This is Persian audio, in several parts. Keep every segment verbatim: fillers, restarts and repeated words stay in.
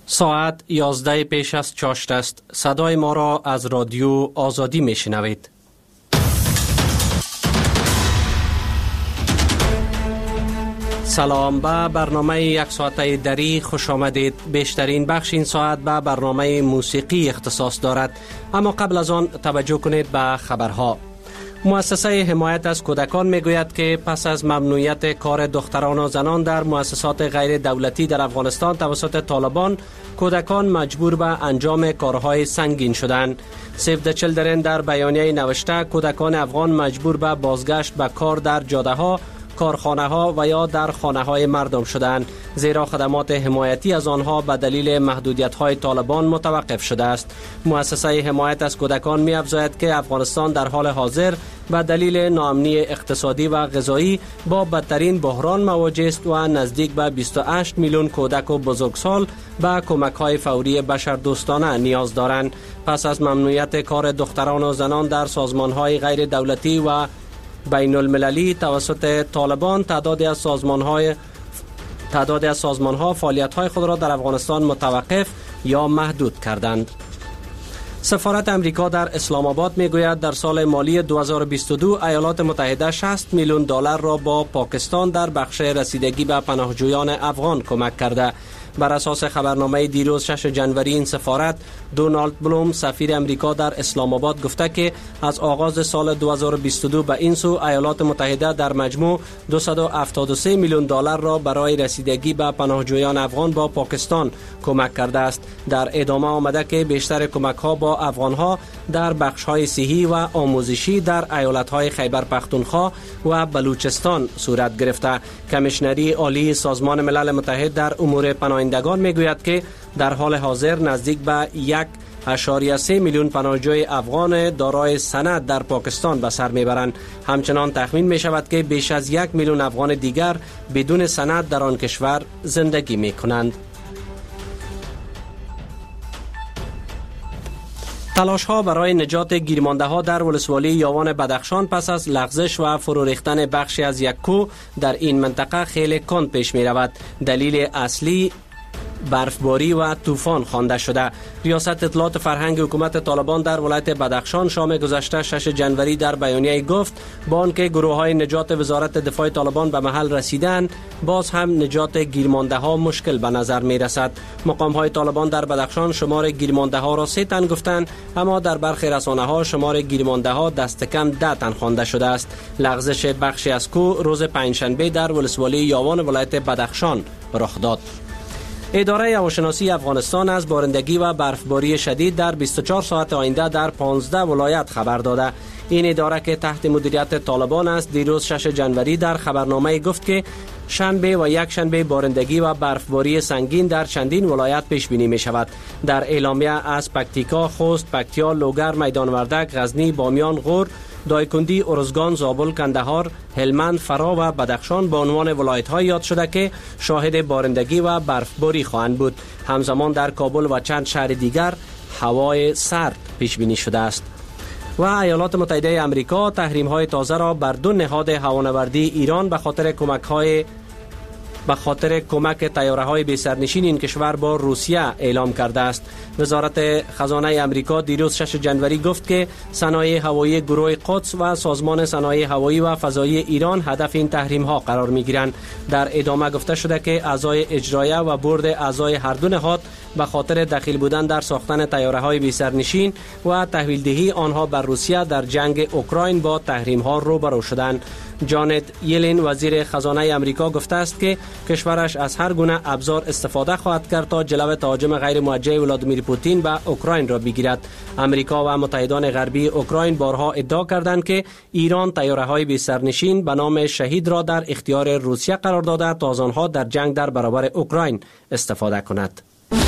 ساعت یازده پیش از چاشت است. صدای ما را از رادیو آزادی می شنوید. سلام، به برنامه یک ساعته دری خوش آمدید. بیشترین بخش این ساعت به برنامه موسیقی اختصاص دارد، اما قبل از آن توجه کنید به خبرها. مؤسسه حمایت از کودکان میگوید که پس از ممنوعیت کار دختران و زنان در مؤسسات غیر دولتی در افغانستان توسط طالبان، کودکان مجبور به انجام کارهای سنگین شدند. سیو د چیلدرن در بیانیه نوشته کودکان افغان مجبور به بازگشت به کار در جاده ها، کارخانه ها و یا در خانه های مردم شدند، زیرا خدمات حمایتی از آنها به دلیل محدودیت های طالبان متوقف شده است. مؤسسه حمایت از کودکان می افزاید که افغانستان در حال حاضر به دلیل ناامنی اقتصادی و غذایی با بدترین بحران مواجه است و نزدیک به بیست و هشت میلیون کودک و بزرگسال به کمک های فوری بشردوستانه نیاز دارند. پس از ممنوعیت کار دختران و زنان در سازمان های غیر دولتی و بین المللی توسط طالبان، تعدادی از سازمان های تعدادی از سازمان ها فعالیت های خود را در افغانستان متوقف یا محدود کردند. سفارت امریکا در اسلام آباد میگوید در سال مالی دو هزار و بیست و دو ایالات متحده شصت میلیون دلار را با پاکستان در بخش رسیدگی به پناهجویان افغان کمک کرده. بر اساس خبرنامه دیروز شش جنوری این سفارت، دونالد بلوم سفیر امریکا در اسلام آباد گفته که از آغاز سال دو هزار و بیست و دو به این سو ایالات متحده در مجموع دویست و هفتاد و سه میلیون دلار را برای رسیدگی به پناهجویان افغان با پاکستان کمک کرده است. در ادامه آمده که بیشتر کمک ها با افغان ها در بخش های صحی و آموزشی در ایالت های خیبر پختونخوا و بلوچستان صورت گرفته. کمیشنری عالی سازمان ملل متحد در امور پناهندگان میگوید که در حال حاضر نزدیک به یک اشاریه سه میلیون پناهجوی افغان دارای سند در پاکستان به سر میبرند. همچنان تخمین می شود که بیش از یک میلیون افغان دیگر بدون سند در آن کشور زندگی می کنند. تلاش ها برای نجات گیرمانده ها در ولسوالی یاوان بدخشان پس از لغزش و فرو ریختن بخشی از یک کوه در این منطقه خیلی کند پیش می رود. دلیل اصلی برفباری و طوفان خوانده شده. ریاست اطلاعات فرهنگ حکومت طالبان در ولایت بدخشان شام گذشته شش جنوری در بیانیه گفت با آنکه گروه های نجات وزارت دفاع طالبان به محل رسیدند، باز هم نجات گیرمانده ها مشکل به نظر می رسد. مقام های طالبان در بدخشان شمار گیرمانده ها را سه تن گفتند، اما در برخی رسانه ها شمار گیرمانده ها دست کم ده تن خوانده شده است. لغزش بخشی از کوه روز پنجشنبه در ولسوالی یاوان ولایت بدخشان رخ داد. اداره هواشناسی افغانستان از بارندگی و برفباری شدید در بیست و چهار ساعت آینده در پانزده ولایت خبر داده. این اداره که تحت مدیریت طالبان است دیروز شش جنوری در خبرنامه گفت که شنبه و یک شنبه بارندگی و برفباری سنگین در چندین ولایت پیش بینی می شود. در اعلامیه از پکتیکا، خوست، پکتیا، لوگر، میدان وردک، غزنی، بامیان، غور، دایکندی، ارزگان، زابل، کندهار، هلمند، فرا و بدخشان به عنوان ولایت‌های یاد شده که شاهد بارندگی و برفباری خواهند بود. همزمان در کابل و چند شهر دیگر هوای سرد پیش بینی شده است. و ایالات متحده آمریکا تحریم‌های تازه را بر دو نهاد هوانوردی ایران به خاطر کمک‌های به خاطر کمک طیاره‌های بی سرنشین این کشور با روسیه اعلام کرده است. وزارت خزانه آمریکا دیروز شش جنوری گفت که صنایع هوایی گروه قدس و سازمان صنایع هوایی و فضایی ایران هدف این تحریم‌ها قرار می‌گیرند. در ادامه گفته شده که اعضای اجرایه و بورد اعضای هر دو نهاد به خاطر دخیل بودن در ساختن طیاره‌های بی سرنشین و تحویل دهی آنها بر روسیه در جنگ اوکراین با تحریم‌ها روبرو شدند. جانت یلن وزیر خزانه آمریکا گفته است که کشورش از هر گونه ابزار استفاده خواهد کرد تا جلو تهاجم غیر موجه ولادیمیر پوتین به اوکراین را بگیرد. آمریکا و متحدان غربی اوکراین بارها ادعا کردند که ایران طیاره‌های بی سرنشین به نام شهید را در اختیار روسیه قرار داده تا از آنها در جنگ در برابر اوکراین استفاده کند.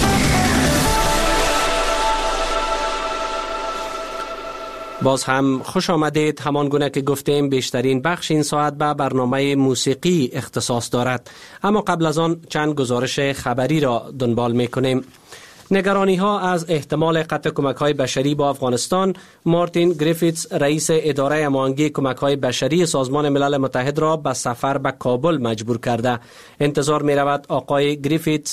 باز هم خوش آمدید. همان گونه که گفتیم بیشترین بخش این ساعت به برنامه موسیقی اختصاص دارد، اما قبل از آن چند گزارش خبری را دنبال می کنیم. نگرانی ها از احتمال قطع کمک های بشری با افغانستان، مارتین گریفیتس رئیس اداره هماهنگی کمک های بشری سازمان ملل متحد را به سفر به کابل مجبور کرده. انتظار می رود آقای گریفیتس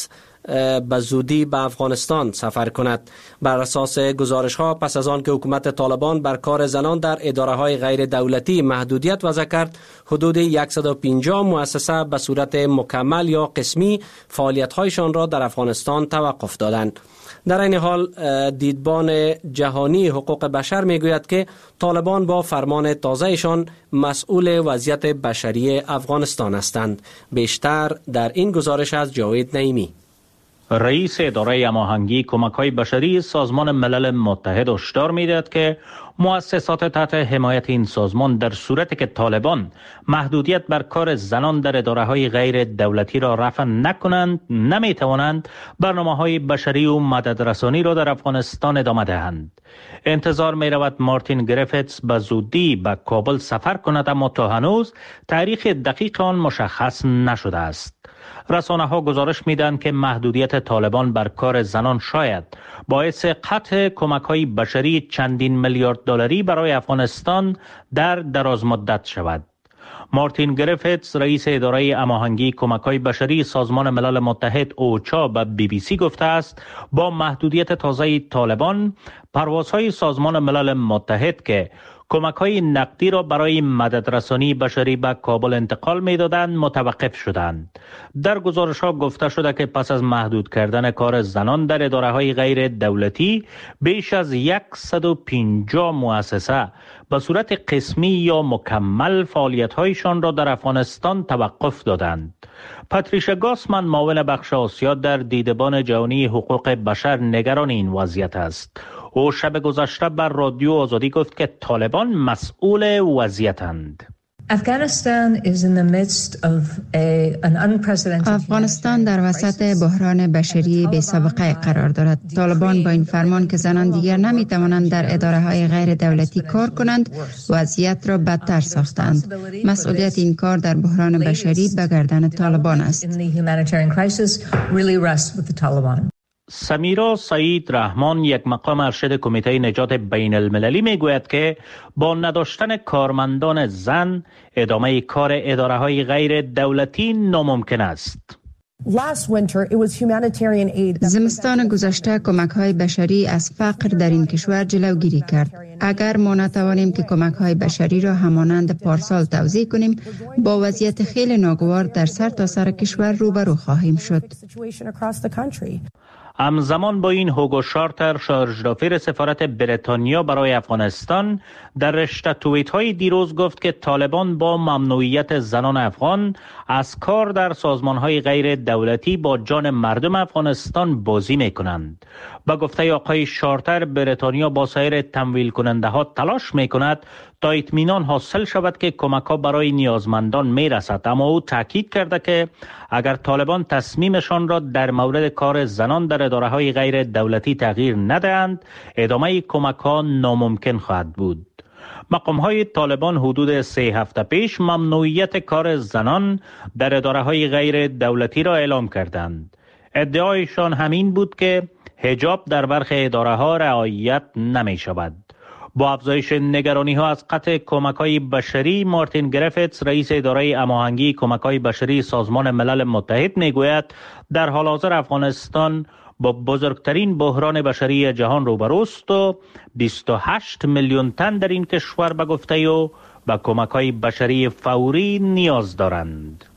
به زودی به افغانستان سفر کند. بر اساس گزارش ها پس از آن که حکومت طالبان بر کار زنان در اداره های غیر دولتی محدودیت وضع کرد، حدود صد و پنجاه مؤسسه به صورت مکمل یا قسمی فعالیت هایشان را در افغانستان توقف دادند. در این حال دیدبان جهانی حقوق بشر میگوید که طالبان با فرمان تازهشان مسئول وضعیت بشری افغانستان هستند. بیشتر در این گزارش از جاوید نعیمی. رئیس اداره هماهنگی کمک‌های بشری سازمان ملل متحد هشدار می‌دهد که مؤسسات تحت حمایت این سازمان در صورتی که طالبان محدودیت بر کار زنان در اداره‌های غیر دولتی را رفع نکنند، نمی‌توانند برنامه‌های بشری و مددرسانی را در افغانستان ادامه دهند. انتظار می‌رود مارتین گریفتس به زودی به کابل سفر کند، اما تا هنوز تاریخ دقیق آن مشخص نشده است. رسانه ها گزارش میدن که محدودیت طالبان بر کار زنان شاید باعث قطع کمک های بشری چندین میلیارد دلاری برای افغانستان در دراز مدت شود. مارتین گریفتس رئیس اداره هماهنگی کمک های بشری سازمان ملل متحد اوچا به بی بی سی گفته است با محدودیت تازه طالبان پروازهای سازمان ملل متحد که کمک‌های نقدی را برای مددرسانی بشری به کابل انتقال می‌دادند متوقف شدند. در گزارش‌ها گفته شده که پس از محدود کردن کار زنان در اداره‌های غیر دولتی، بیش از صد و پنجاه مؤسسه به صورت قسمی یا مکمل فعالیت‌هایشان را در افغانستان توقف دادند. پاتریشا گاسمن معاون بخش آسیا در دیدبان جهانی حقوق بشر نگران این وضعیت است. او شب گذشته بر رادیو آزادی گفت که طالبان مسئول وضعیتند. افغانستان در وسط بحران بشری بی سابقه قرار دارد. طالبان با این فرمان که زنان دیگر نمی توانند در اداره های غیر دولتی کار کنند، وضعیت را بدتر ساختند. مسئولیت این کار در بحران بشری به گردن طالبان است. سمیرا سعید رحمان، یک مقام ارشد کمیته نجات بین المللی، می گوید که با نداشتن کارمندان زن ادامه کار اداره های غیر دولتی ناممکن است. زمستان گذشته کمک های بشری از فقر در این کشور جلوگیری کرد. اگر ما نتوانیم که کمک های بشری را همانند پارسال توزیع کنیم، با وضعیت خیلی ناگوار در سر تا سر کشور روبرو خواهیم شد. همزمان با این، هوگو شارتر، شارژدافیر سفارت بریتانیا برای افغانستان، در رشته توییت های دیروز گفت که طالبان با ممنوعیت زنان افغان از کار در سازمان های غیر دولتی با جان مردم افغانستان بازی می کنند. با گفته آقای شارتر، بریتانیا با سایر تمویل کننده ها تلاش می کند تا اطمینان حاصل شود که کمک ها برای نیازمندان می رسد، اما او تاکید کرده که اگر طالبان تصمیمشان را در مورد کار زنان در اداره های غیر دولتی تغییر ندهند، ادامه کمک ها ناممکن خواهد بود. مقام های طالبان حدود سه هفته پیش ممنوعیت کار زنان در اداره های غیر دولتی را اعلام کردند. ادعایشان همین بود که حجاب در برخی اداره ها رعایت نمی شود. با افزایش نگرانی ها از قطع کمک های بشری، مارتین گریفتس رئیس اداره هماهنگی کمک های بشری سازمان ملل متحد می گوید در حال حاضر افغانستان با بزرگترین بحران بشری جهان روبروست و بیست و هشت میلیون تن در این کشور به گفته او به کمک های بشری فوری نیاز دارند.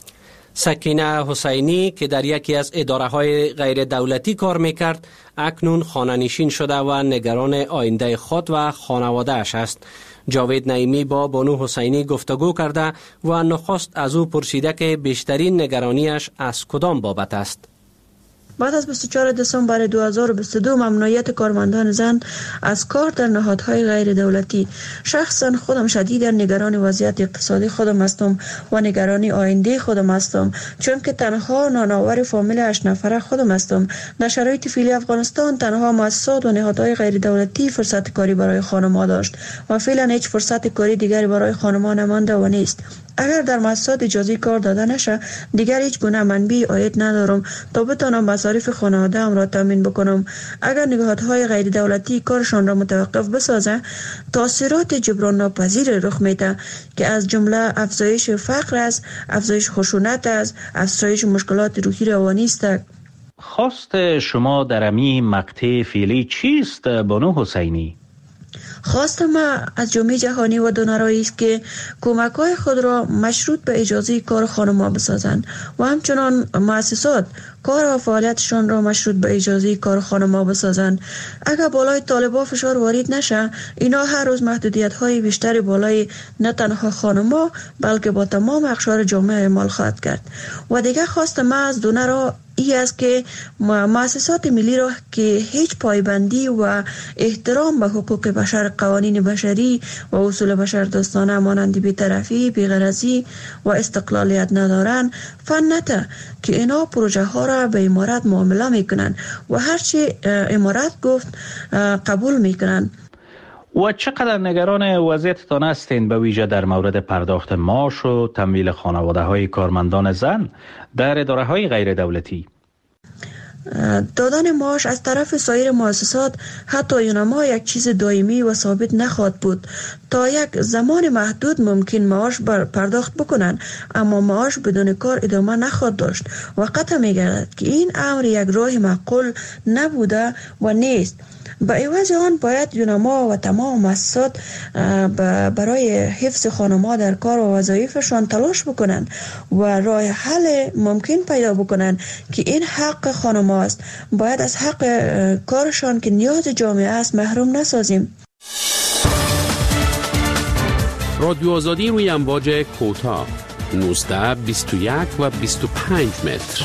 سکینه حسینی که در یکی از اداره های غیر دولتی کار میکرد، اکنون خانه‌نشین شده و نگران آینده خود و خانواده اش است. جاوید نعیمی با بانو حسینی گفتگو کرده و نخست از او پرسیده که بیشترین نگرانیش از کدام بابت است. بعد از بیست و چهارم دسامبر دو هزار و بیست و دو ممنوعیت کارمندان زن از کار در نهادهای غیر دولتی، شخصا خودم شدید نگران وضعیت اقتصادی خودم هستم و نگرانی آینده خودم هستم، چون که تنها نانآور فامیل هشت نفره خودم هستم. در شرایط فعلی افغانستان تنها مؤسسات و نهادهای غیر دولتی فرصت کاری برای خانم‌ها داشت و فعلا هیچ فرصت کاری دیگری برای خانم‌ها نمانده و نیست. اگر در مؤسسات اجازه کار داده نشه، دیگر هیچ گونه منبع عاید ندارم تا بتانم مصارف خانواده ام را تامین بکنم. اگر نهادهای غیر دولتی کارشان را متوقف بسازه، تاثیرات جبران ناپذیر رخ میده که از جمله افزایش فقر است، افزایش خشونت است، افزایش مشکلات روحی روانی است. خواست شما در امی مقطع فعلی چیست بانو حسینی؟ خواست ما از جامعه جهانی و دونرایی است که کمک‌های خود را مشروط به اجازه کار خانم‌ها بسازند و همچنان مؤسسات کار و فعالیتشان را مشروط به اجازه کار خانم‌ها بسازند. اگر بالای طالبان فشار وارد نشه، اینا هر روز محدودیت‌های بیشتری بالای نه تنها خانم‌ها بلکه با تمام اقشار جامعه اعمال خواهد کرد. و دیگر خواست ما از دونرها ای است که مؤسسات ملی را که هیچ پایبندی و احترام به حقوق بشر، قوانین بشری و اصول بشر دوستانه مانند بی‌طرفی، بی‌غرضی و استقلالیت ندارند، فنته که اینا پروژه ها را به امارات معامله میکنن و هرچی امارات گفت قبول میکنن. و چقدر نگران وضعیتتان هستین به ویژه در مورد پرداخت معاش و تمویل خانواده های کارمندان زن در اداره های غیر دولتی؟ دادن معاش از طرف سایر مؤسسات حتی یونما یک چیز دائمی و ثابت نخواهد بود. تا یک زمان محدود ممکن معاش پرداخت بکنن، اما معاش بدون کار ادامه نخواهد داشت و قطع می‌گردد که این امر یک راه معقول نبوده و نیست. با عوض آن باید یونما و تمام مؤسسات برای حفظ خانم‌ها در کار و وظایفشان تلاش بکنند و راه حل ممکن پیدا بکنند که این حق خانم‌ها است. باید از حق کارشان که نیاز جامعه است محروم نسازیم. رادیو آزادی روی امواج کوتاه نوزده بیست و یک و بیست و پنج متر.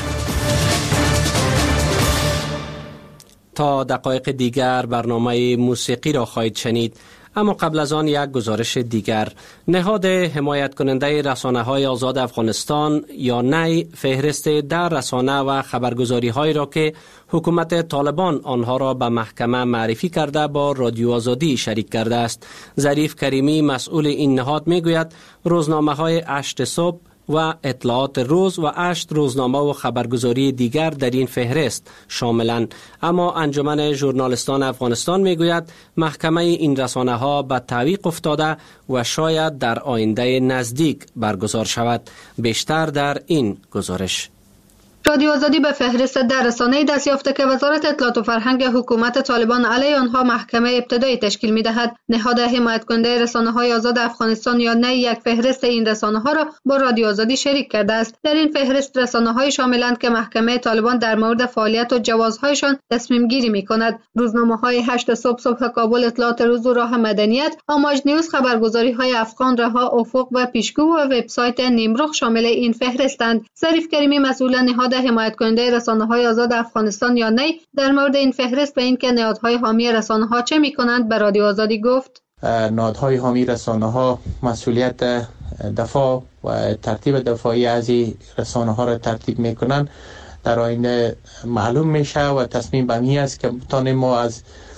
تا دقایق دیگر برنامه موسیقی را خواهید شنید، اما قبل از آن یک گزارش دیگر. نهاد حمایت کننده رسانه های آزاد افغانستان یا نی فهرست در رسانه و خبرگزاری هایی را که حکومت طالبان آنها را به محکمه معرفی کرده با رادیو آزادی شریک کرده است. ظریف کریمی مسئول این نهاد می گوید روزنامه های هشت صبح و اطلاعات روز و هشت روزنامه و خبرگزاری دیگر در این فهرست شاملند، اما انجمن ژورنالیستان افغانستان میگوید محکمه این رسانه ها به تعویق افتاده و شاید در آینده نزدیک برگزار شود. بیشتر در این گزارش. رادیو آزادی به فهرست در رسانه‌ای دست یافته که وزارت اطلاعات و فرهنگ حکومت طالبان علیه آنها محکمه ابتدایی تشکیل می‌دهد. نهاد حمایت کننده رسانه‌های آزاد افغانستان یا نی یک فهرست این رسانه‌ها را با رادیو آزادی شریک کرده است. در این فهرست رسانه‌های شاملند که محکمه طالبان در مورد فعالیت و جوازهایشان تصمیم گیری می‌کند. روزنامه‌های هشت صبح، صبح کابل، اطلاعات روز و راه مدنیت، آماج نیوز، خبرگزاری‌های افغان رها، افق و پیشگو و وبسایت نیمرخ شامل این فهرستند. ظریف کریمی مسئول نهاد حمایت کننده رسانه‌های آزاد افغانستان یا نی در مورد این فهرست به اینکه نهادهای حامی رسانه‌ها چه می‌کنند به رادیو آزادی گفت: نهادهای حامی رسانه‌ها مسئولیت دفاع و ترتیب دفاعی از این رسانه‌ها را ترتیب می‌کنند. در آینده معلوم میشه و تصمیم به این است که بتانیم ما از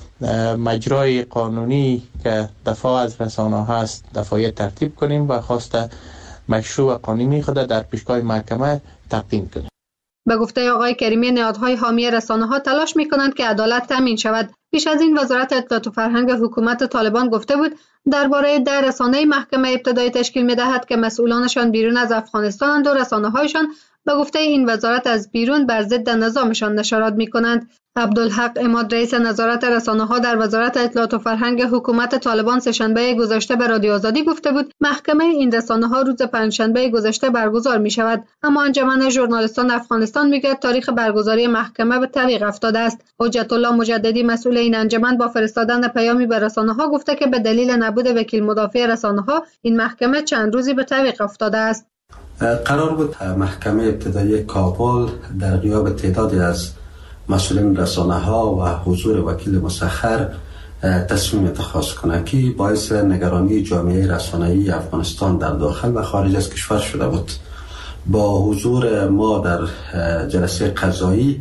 مجرای قانونی که دفاع از رسانه‌ها هست دفاعی ترتیب کنیم و خواست مشروع و قانونی خود در پیشگاه محکمه تقدیم کنیم. به گفته آقای کریمی نهادهای حامی رسانه‌ها تلاش می‌کنند که عدالت تامین شود. پیش از این وزارت اطلاعات و فرهنگ حکومت طالبان گفته بود درباره در رسانه محکمه ابتدایی تشکیل می‌دهد که مسئولانشان بیرون از افغانستان و رسانه‌هایشان به گفته این وزارت از بیرون بر ضد نظامشان نشرات می‌کنند. عبدالحق عماد رئیس نظارت رسانه‌ها در وزارت اطلاعات و فرهنگ حکومت طالبان سه‌شنبه گذشته به رادیو آزادی گفته بود محکمه این رسانه‌ها روز پنجشنبه گذشته برگزار می‌شود، اما انجمن ژورنالیستان افغانستان میگوید تاریخ برگزاری محکمه به تعویق افتاده است. حجت الله مجددی مسئول این انجمن با فرستادن پیامی به رسانه‌ها گفته که به دلیل نبود وکیل مدافع رسانه‌ها این محکمه چند روزی به تعویق افتاده است. قرار بود محکمه ابتدایی کابل در غیاب تعدادی از مسئولین رسانه‌ها و حضور وکیل مسخر تصمیم اتخاذ کنه که باعث نگرانی جامعه رسانه‌ای افغانستان در داخل و خارج از کشور شده بود. با حضور ما در جلسه قضایی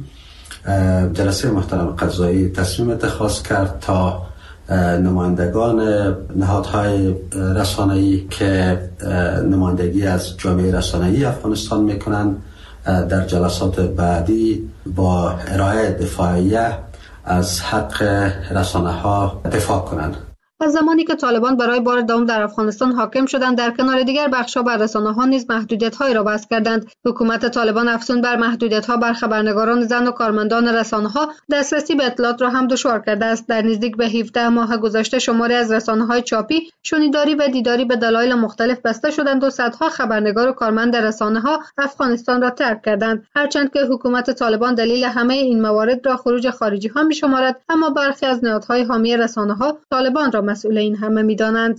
جلسه محترم قضایی تصمیم اتخاذ کرد تا نمایندگان نهادهای رسانه‌ای که نمایندگی از جامعه رسانه‌ای افغانستان میکنند در جلسات بعدی با ارائه دفاعیه از حق رسانه‌ها دفاع کنند. از زمانی که طالبان برای بار دوم در افغانستان حاکم شدند، در کنار دیگر بخش‌ها بر رسانه‌ها نیز محدودیت‌هایی را وضع کردند. حکومت طالبان افزون بر محدودیت‌ها بر خبرنگاران زن و کارمندان رسانه‌ها دسترسی به اطلاعات را هم دشوار کرده است. در نزدیک به هفده ماه گذشته شماری از رسانه‌های چاپی، شنیداری و دیداری به دلایل مختلف بسته شدند و صدها خبرنگار و کارمند رسانه‌ها افغانستان را ترک کردند. هرچند که حکومت طالبان دلیل همه این موارد را خروج خارجی‌ها می‌شمارد، اما برخی از نهادهای حامی رسانه‌ها طالبان را مسئول این همه می‌دانند.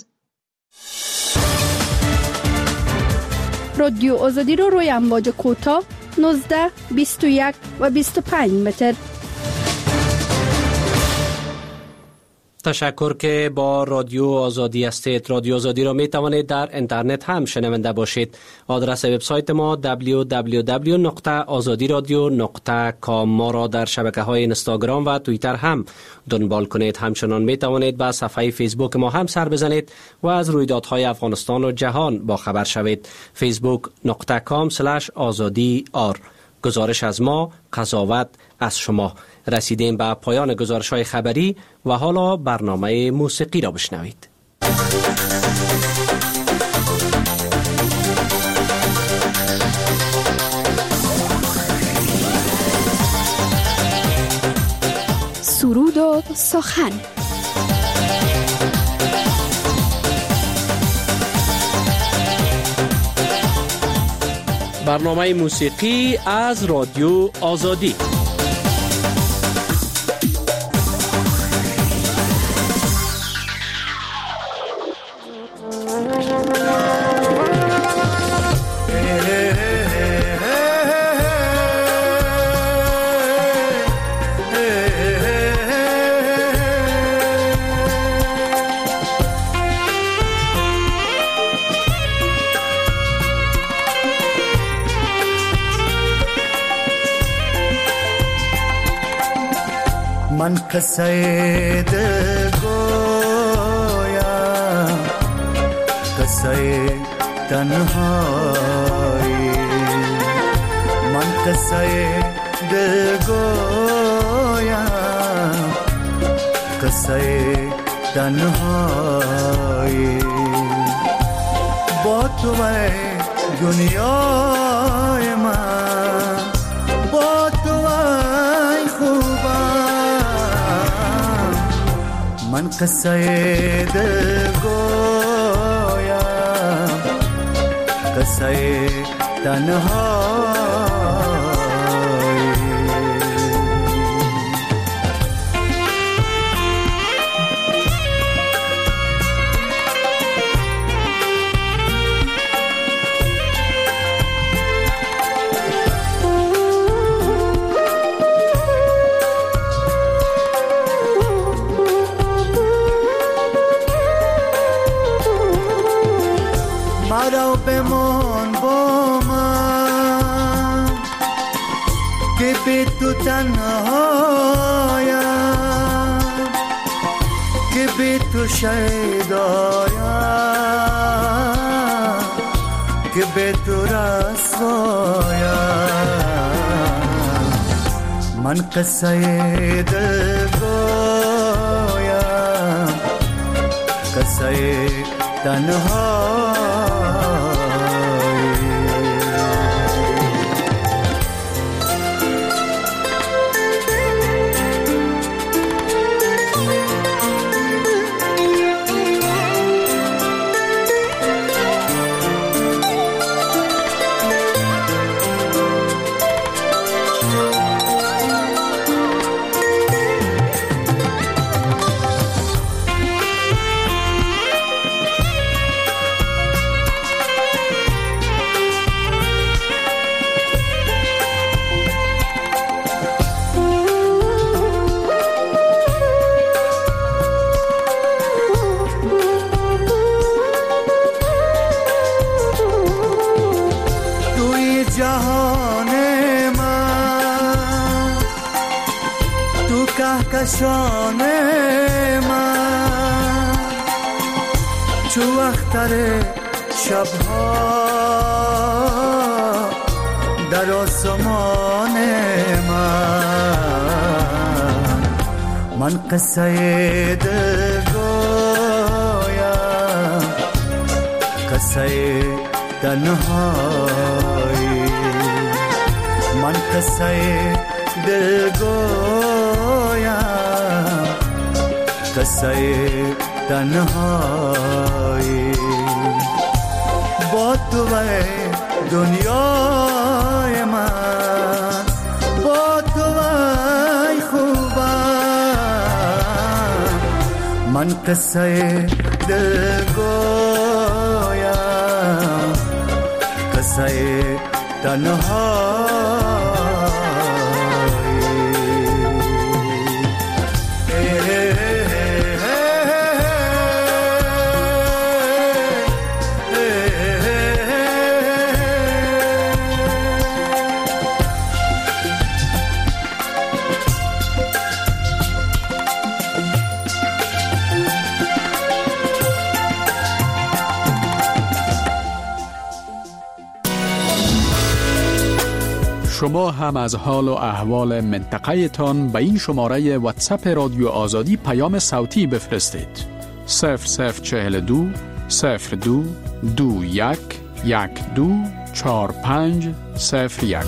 رادیو آزادی رو روی امواج کوتاه نوزده، بیست و یک و بیست و پنج متر. تشکر که با رادیو آزادی هستید. رادیو آزادی را می توانید در اینترنت هم شنونده باشید. آدرس وبسایت ما دبلیو دبلیو دبلیو نقطه آزادی رادیو نقطه کام. ما را در شبکه‌های اینستاگرام و توییتر هم دنبال کنید. همچنان می توانید به صفحه فیسبوک ما هم سر بزنید و از رویدادهای افغانستان و جهان با خبر شوید. فیسبوک نقطه کام سلش آزادی آر. گزارش از ما، قضاوت از شما. رسیدیم به پایان گزارش‌های خبری و حالا برنامه موسیقی را بشنوید. سرود و سخن. برنامه موسیقی از رادیو آزادی. من قصه دل گویم، قصه تنهایی. من قصه دل گویم، قصه تنهایی. با تو دنیای من، با تو ای خوبم. من قصه دل گویم، قصه تنهایی. مرا بمان با من که بی تو تنهایم، که بی تو شیدایم، که بی تو رسوایم. من قصه دل گویم، قصه تنهایم. جهان من تو کهکشان من، چو اختر شبها در آسمان من. من قصه دل گویم، قصه تنهایی، من قصه دلگویم، قصه تنهایی. با تو دنیای من، با تو ای خوبم، من قصه دلگویم، قصه تنهایی. شما هم از حال و احوال منطقه تان به این شماره واتساپ رادیو آزادی پیام صوتی بفرستید. صفر صفر چهل دو صفر دو دو یک یک دو چار پنج صفر یک.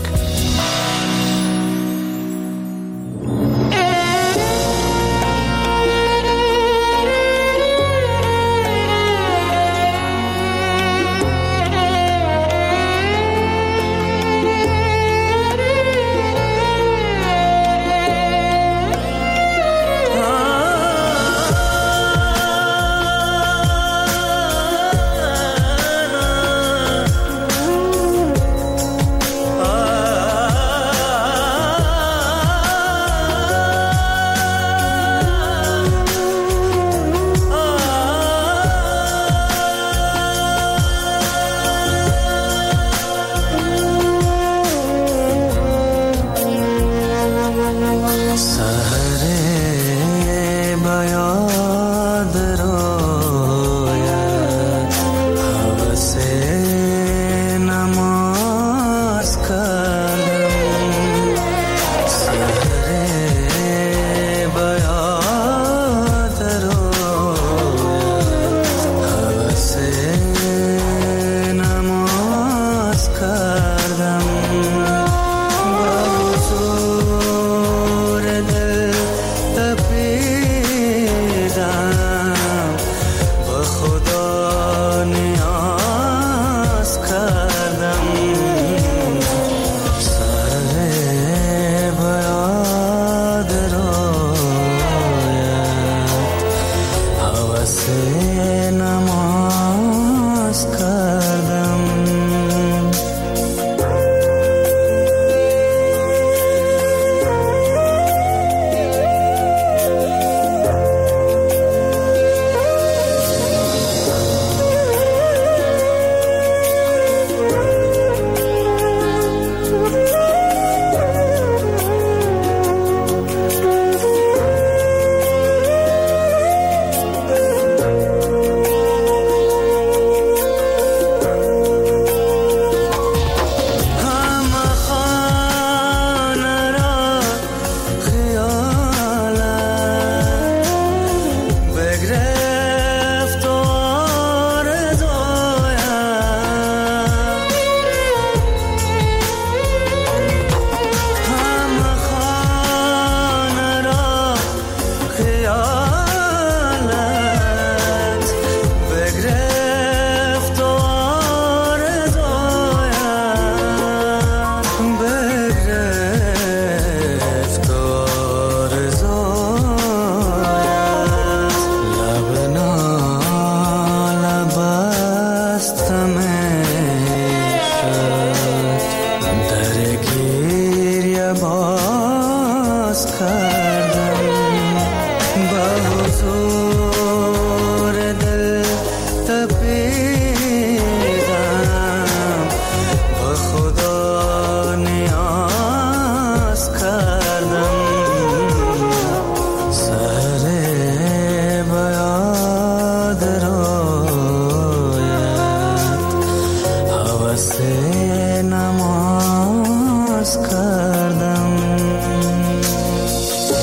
نماز کردم.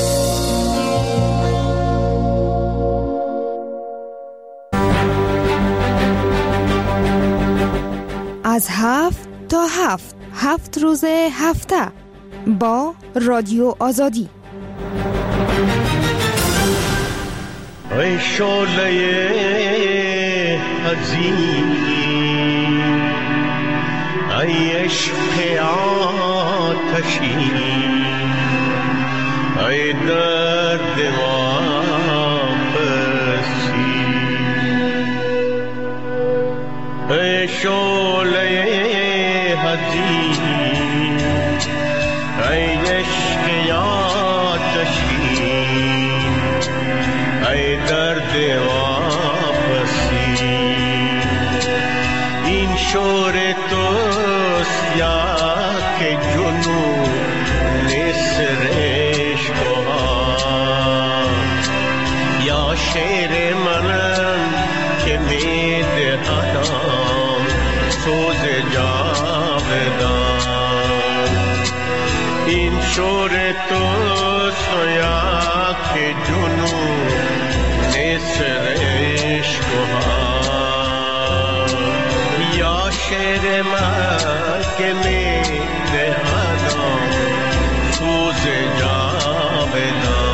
از هفت تا هفت هفت روز هفته با رادیو آزادی. ای شعله عزیز، ای عشق آتشی، ای درد واپسی، ای شعله عزیز، ای عشق آتشی، ای درد واپسی. این شور توست یا که جنون نسرش بها، یا شعر منم که می دهدم سوز جاودان. این شور توست یا که جنون نسرش بها، یا شعر من که می دهدم سوز جاودان.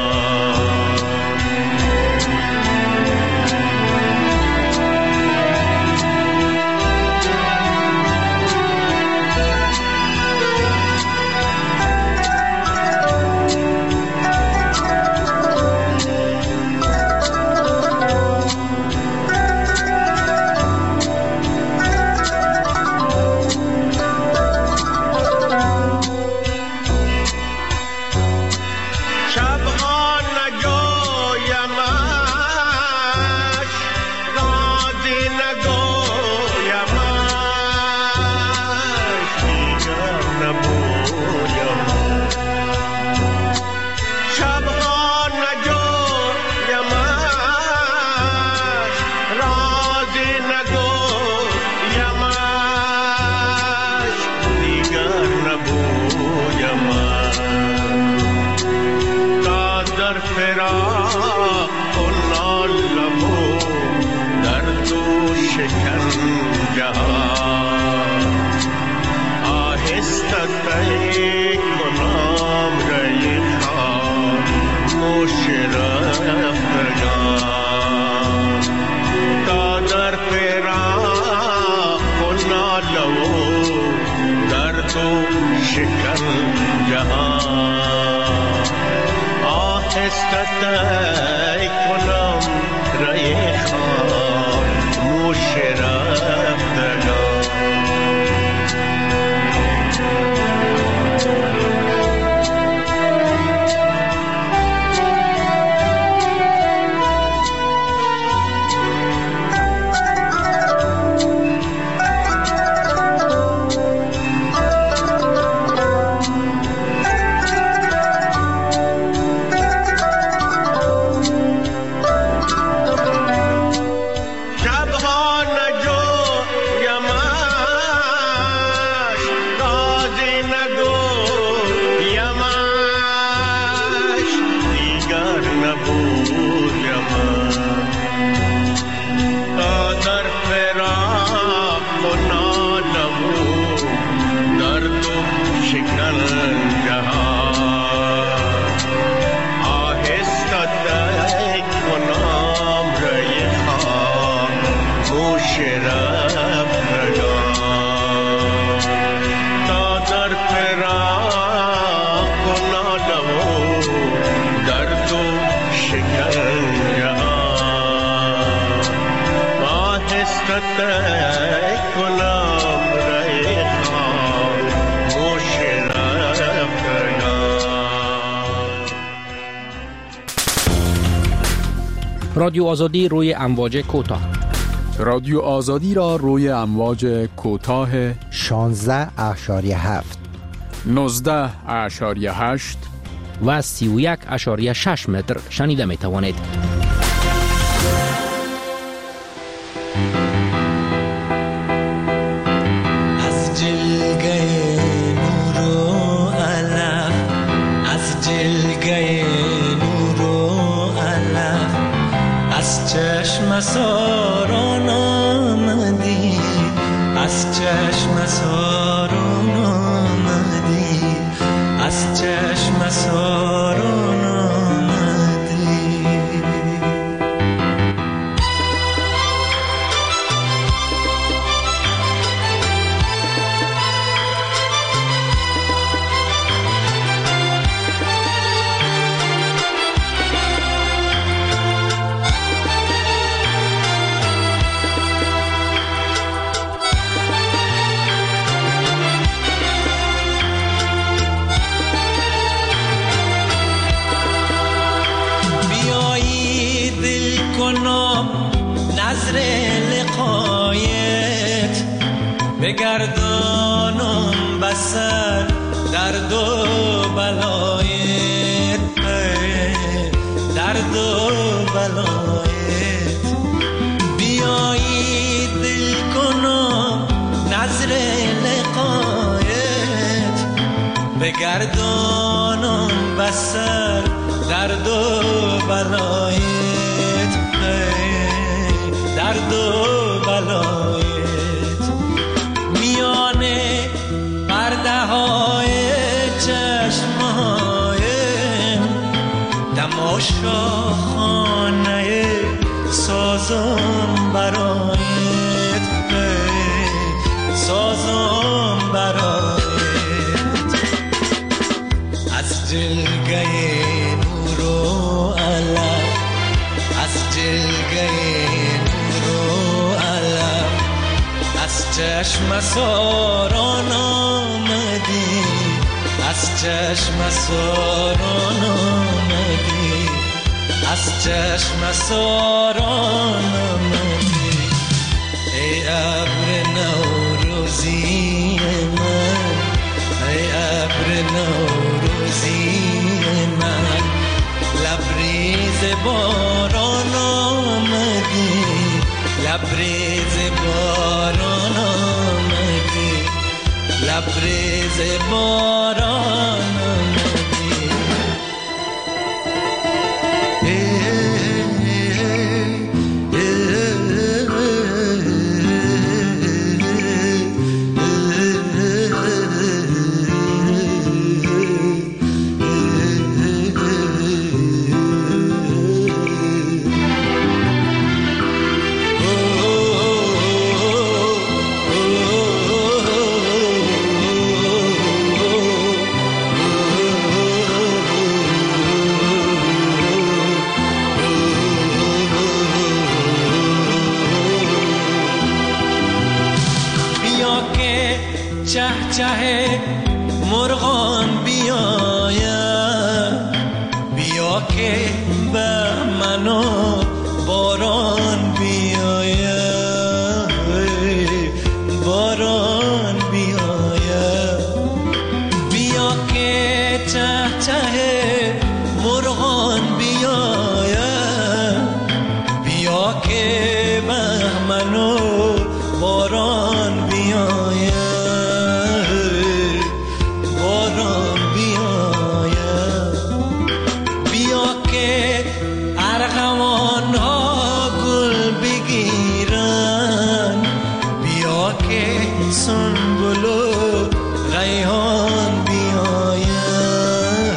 رادیو آزادی روی امواج کوتاه. رادیو آزادی را روی امواج کوتاه شانزده اشاریه هفت، نوزده اشاریه هشت و سی و یک اشاریه شش متر شنیده می توانید. از جلگه نور و علف، از جلگه نور و علف، از چشم ساران آمدی، از از چشم سارون آمدی، از چشم سارون آمدی. نظر لقایت بگردانم بسر درد و بلایت، درد و بلایت. بیایی دل کنم نظر لقایت بگردانم بسر درد و بلایت، درد و بلایت. میانه پرده های چشمایم تماشا خانه سازم برایت، سازم برایت. از جلگه نور و علم، از جلگه چشم ساران آمدی، از چشم ساران آمدی، از چشم ساران آمدی. ای ابر نوروزی من، ای ابر نوروزی من، لبریز باران آمدی، لبریز باران آمدی، لبریز باران آمدی. چه مرغان بیاید، بیا که به منو باران بیاید، باران بیاید. بیا که چه چه مرغان بیاید، بیا که به منو باران بیاید، سنبل و ریحان بیاید،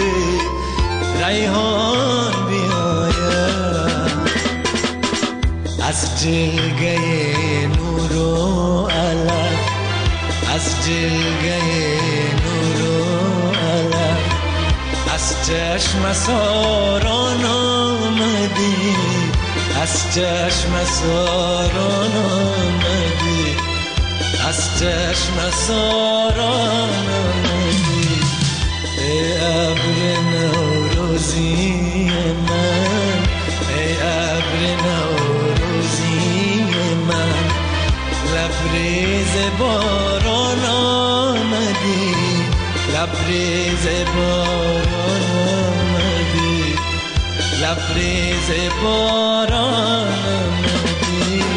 ریحان بیاید. از جلگه نور و علم، از جلگه نور و علم، از چشم ساران آمدی، از چشم ساران آمدی، از چشم ساران آمدی. ای ابر نوروزی من، ای ابر نوروزی من، لبریز باران آمدی، لبریز باران آمدی، لبریز باران آمدی.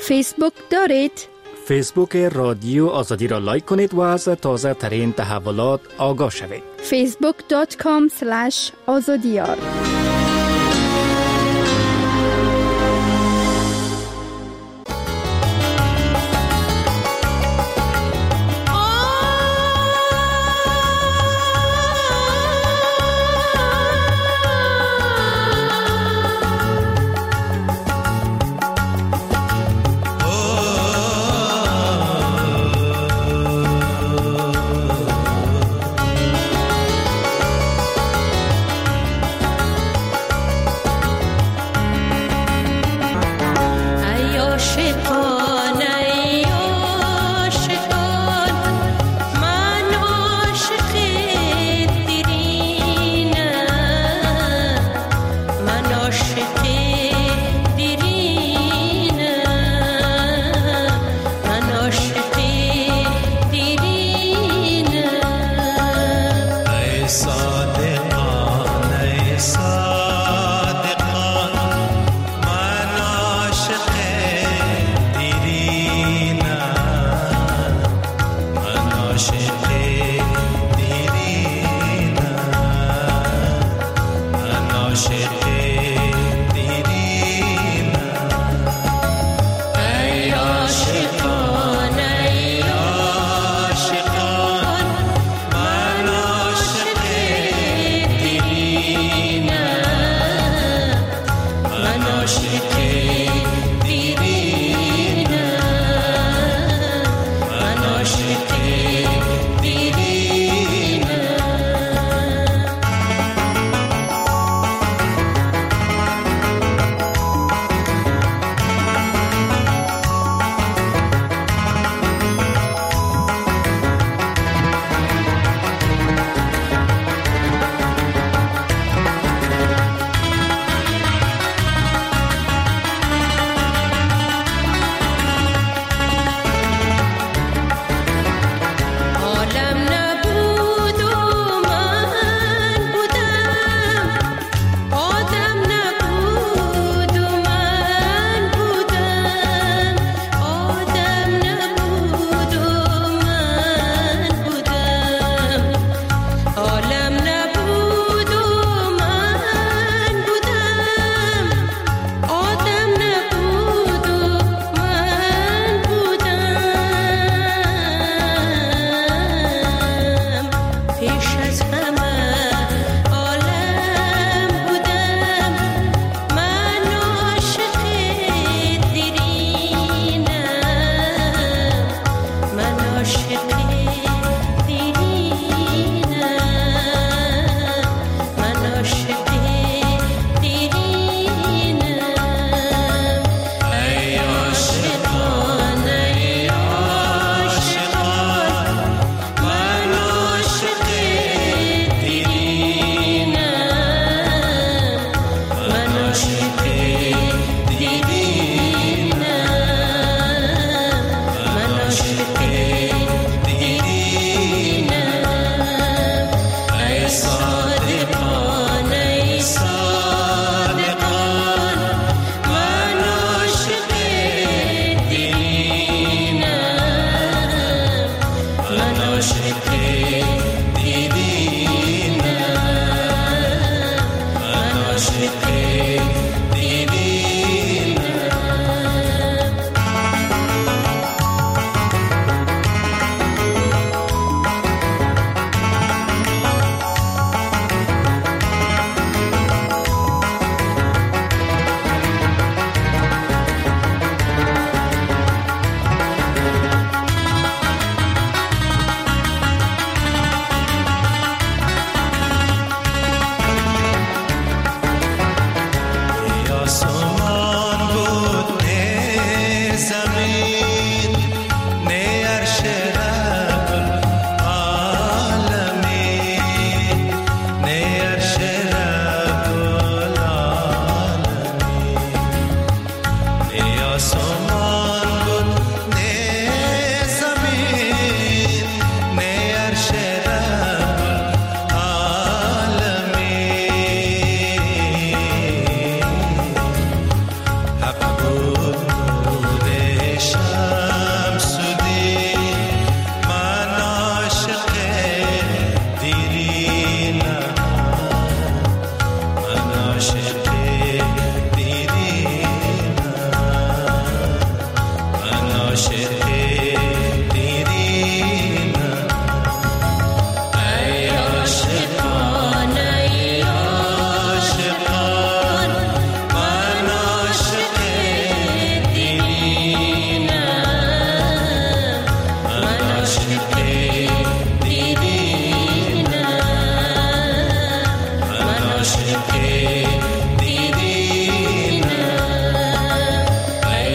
فیسبوک دارید؟ فیسبوک رادیو آزادی را لایک کنید و از تازه ترین تحولات آگاه شوید. فیسبوک دات کام اسلش آزادیار.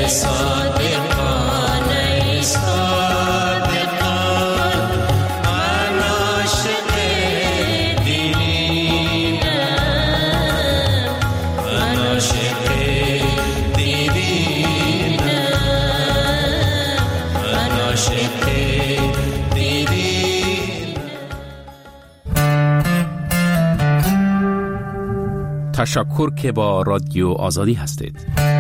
صادقان ای صادقان من عاشق دیرینم من عاشق دیرینم من عاشق تشکر که با رادیو آزادی هستید.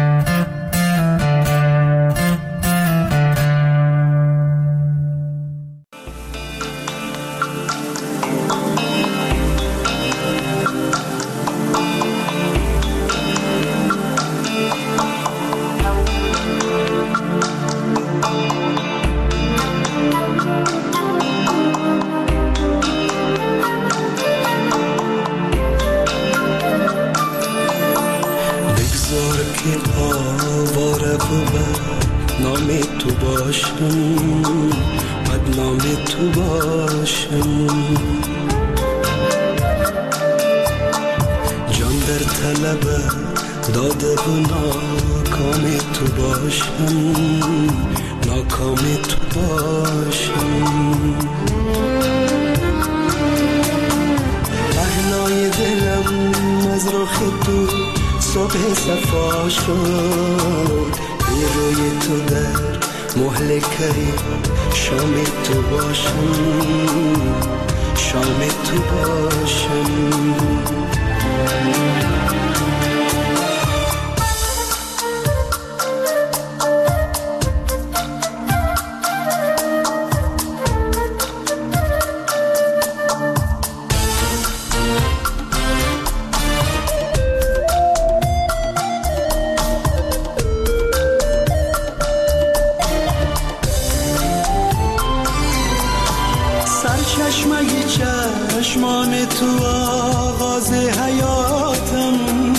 چشمان تو آغاز حیاتم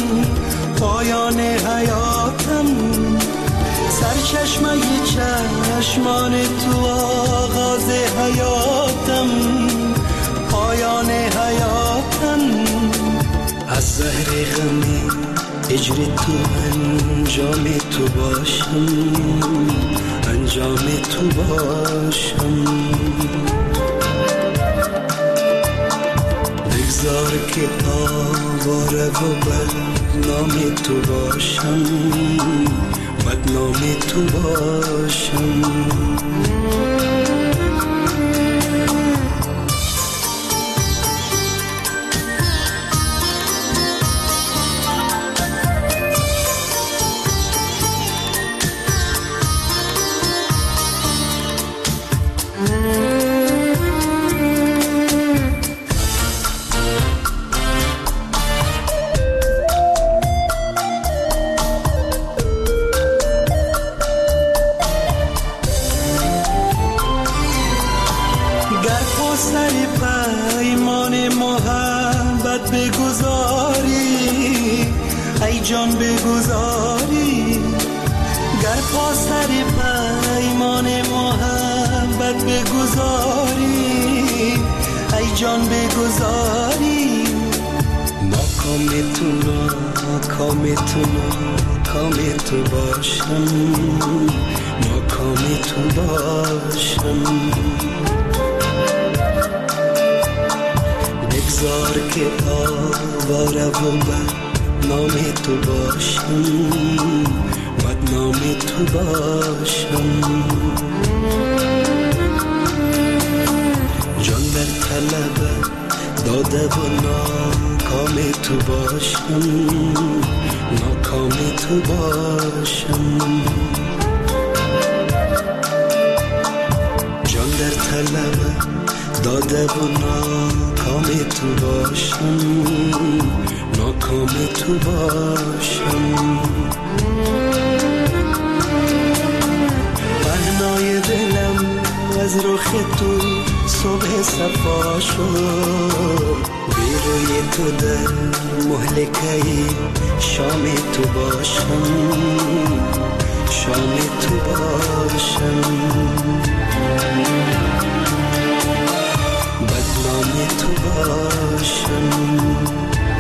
پایان حیاتم سرچشمه چشمان تو آغاز حیاتم پایان حیاتم از زهر غمی هجر تو انجام تو باشم انجام تو باشم بگذار که آواره و بدنام تو باشم بدنام تو باشم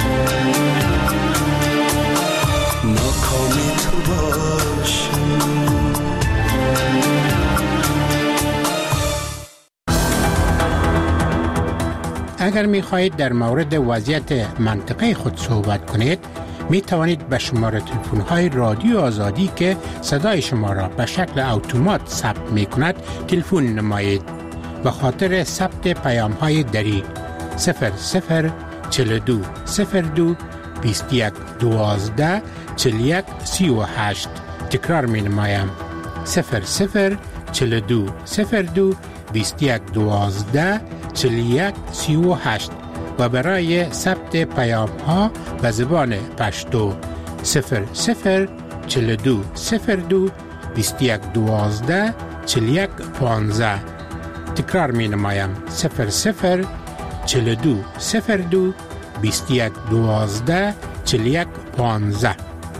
ناکام تو باشم اگر می خواهید در مورد وضعیت منطقه خود صحبت کنید، می توانید به شماره تلفن های رادیو آزادی که صدای شما را به شکل اتومات ثبت می کند تلفن نمایید. به خاطر ثبت پیام های دری صفر صفر چهل و دو صفر دو بیست و یک دوازده چهل و یک سی و هشت. تکرار می نمایم صفر صفر چهل و دو صفر دو بیست و یک دوازده چهل و یک سی و هشت و برای ثبت پیام ها به زبان پشتو صفر صفر چهل و دو صفر دو بیست و یک دوازده چهل و یک پانزده. تکرار می نمایم صفر صفر چهل و دو صفر دو بیست و یک دوازده چهل و یک پانزده.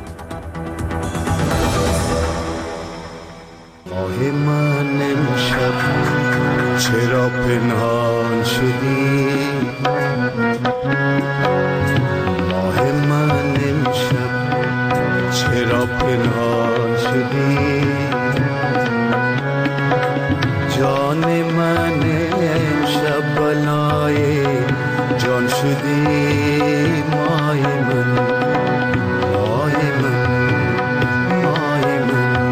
ماه من امشب چرا پنهان شدی؟ ماه من امشب چرا پنهان شدی؟ جان من امشب بلای جان شدی. مای من مای من مای من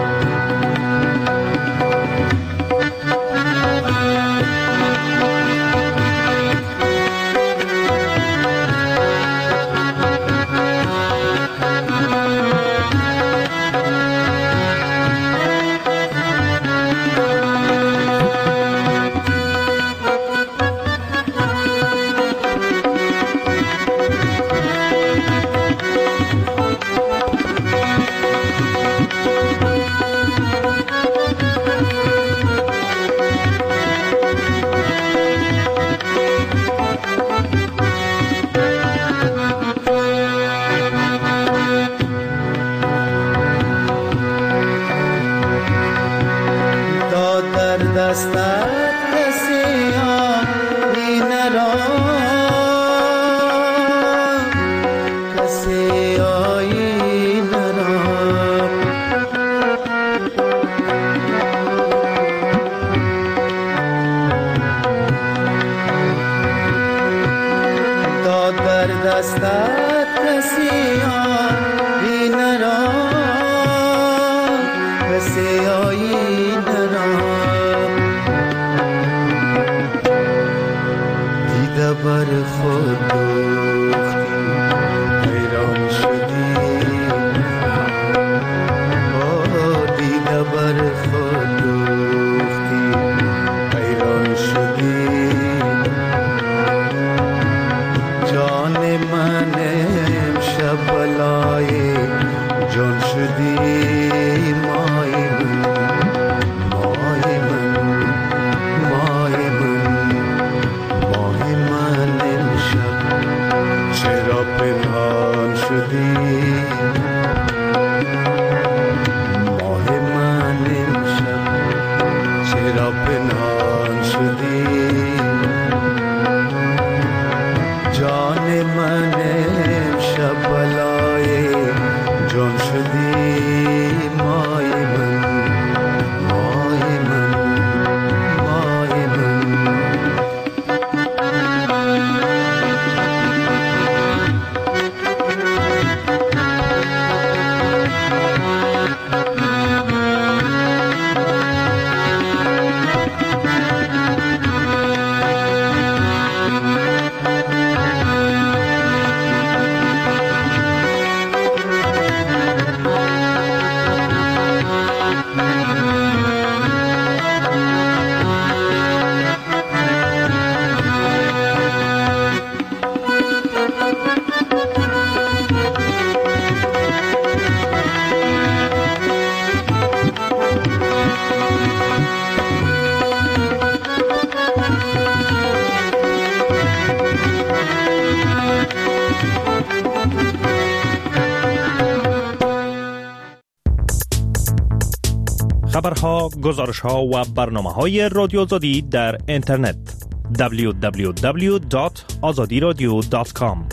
خبرها، گزارشها و برنامه‌های رادیو آزادی در اینترنت دبلیو دبلیو دبلیو دات آزادی رادیو دات کام.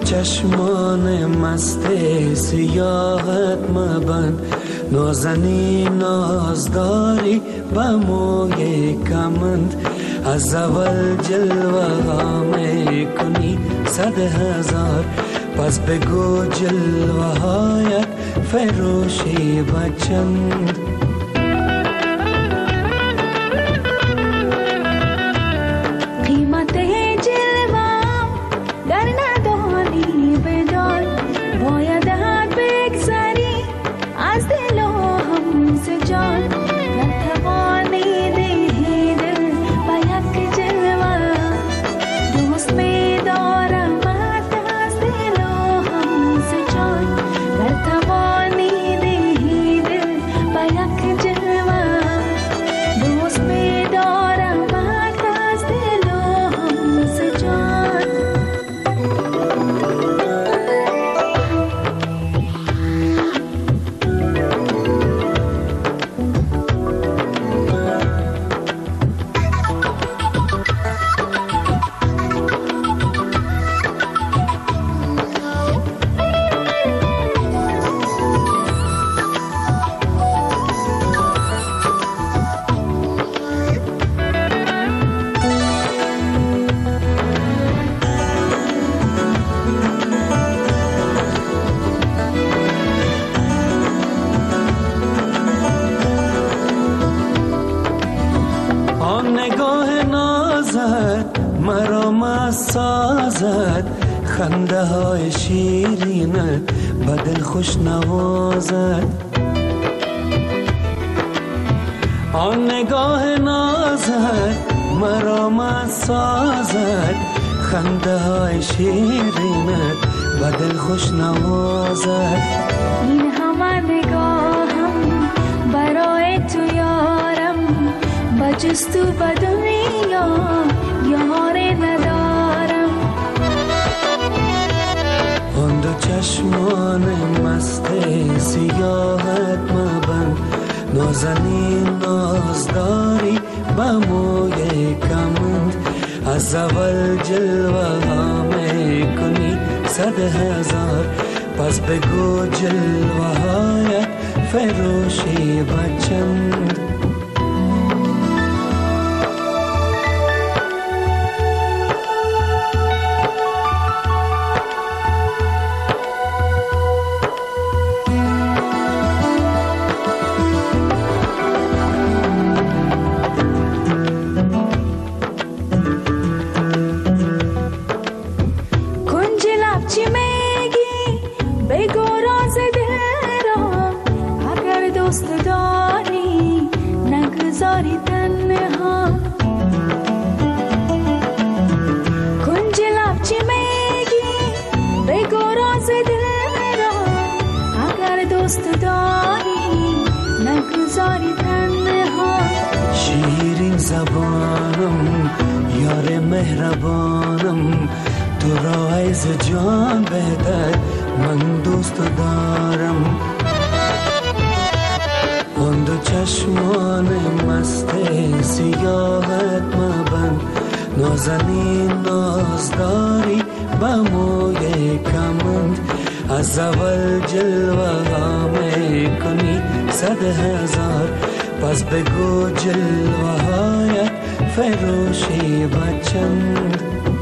چشمان مست سیاحت مبند، نازنین نازداری به موی کمند. از اول جلوه ها می کنی صد هزار، پس بگو جلوه هایت فروشی بچند. قیمت جلوه در ندانی بدان، باید بگذری از دل و هم جان. نتوانی دهی دل با یک جلوه، دوست می دارم از دل و هم جان. نتوانی دهی دل با یک جلوه، دوست می دارم از دل و هم جان. خنده های شیرینه بدل خوش نوازد، آن نگاه نازد مرا مست سازد. خنده های شیرینه بدل خوش نوازد. این همه نگاهم برای تو یارم، بجز تو به دنیا یار ندارم. آن دو چشمان مست سیاحت مبند، نازنین نازداری به موی کمند. از اول جلوه ها می کنی صد هزار، پس بگو جلوه هایت فروشی بچند. شیرین زبانم یار مهربانم، تو را از جان بهتر من دوست دارم. آن دو چشمان مست سیاحت مبند، نازنین نازداری به موی کمند. از اول جلوه ها می کنی صد هزار، پس بگو جلوه هایت فروشی بچند.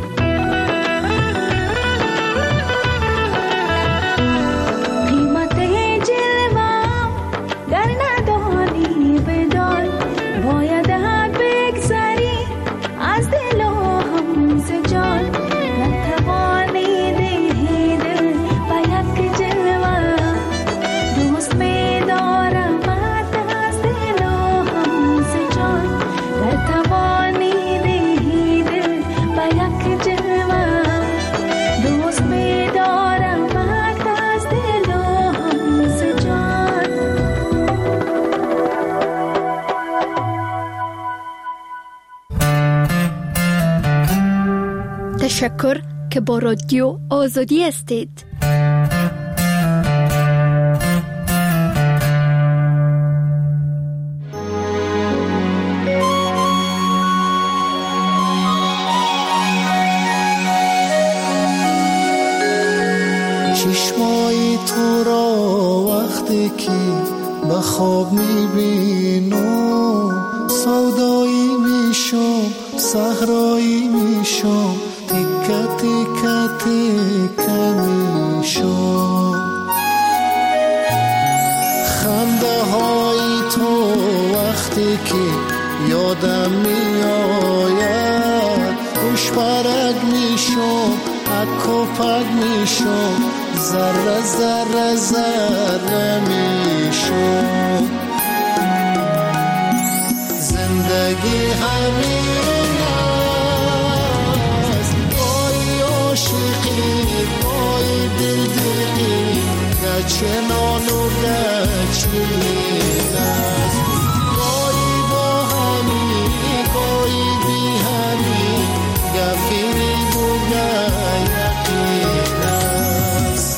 قیمت جلوه در ندانی بدان، باید بگذری از دل و هم جان. نتوانی دهی دل با یک جلوه، دوست می دارم از دل و هم جان. نتوانی دهی دل با یک جلوه، دوست می دارم از دل و هم جان. تشکر که با رادیو آزادی هستید. چشمای تو را وقتی که به خواب میبینم سودایی میشم صحرایی میشم تیکه تیکه تیکه میشم خنده های تو وقتی که یادم میآید خوش برگ میشم اک و پک میشم ذره ذره ذره میشم زندگی همین است گاهی عاشقی گاهی دلدلی گچنان و گچین است گاهی با همی گاهی بی همی گفیری بوگه یقین است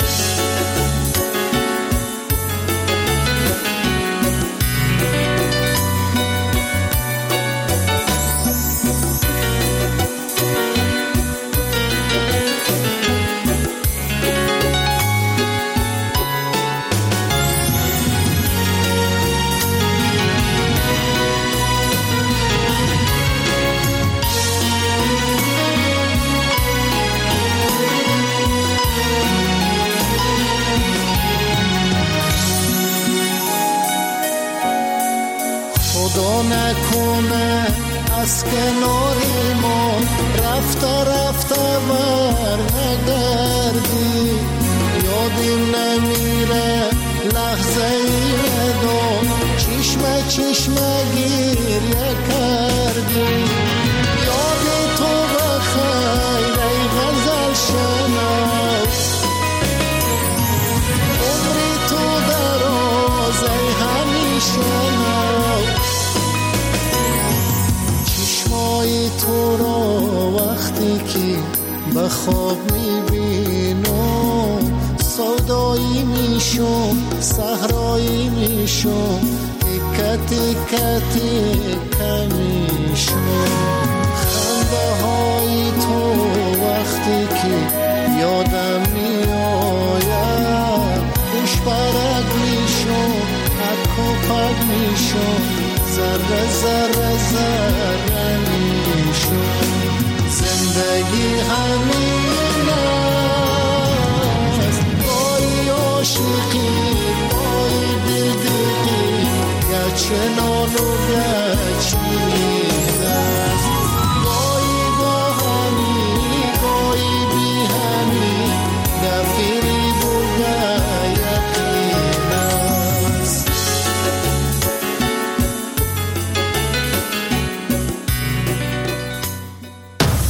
نکنه از کنار ما رفته رفته بر نگردی یادم نمیره لحظه ای دو چشمه چشمه گریه کردی یاد تو بخیر ای غزل شناس عمری تو دراز ای همیشه تو را وقتی که به خواب میبینم سودایی میشم صحرایی میشم تیکه تیکه تیکه میشم خنده های تو وقتی که یادم میآید خوش برگ میشم اک و پک میشم ذره ذره ذره میشم زندگی همین است گاهی عاشقی گاهی دلدلی گچنان و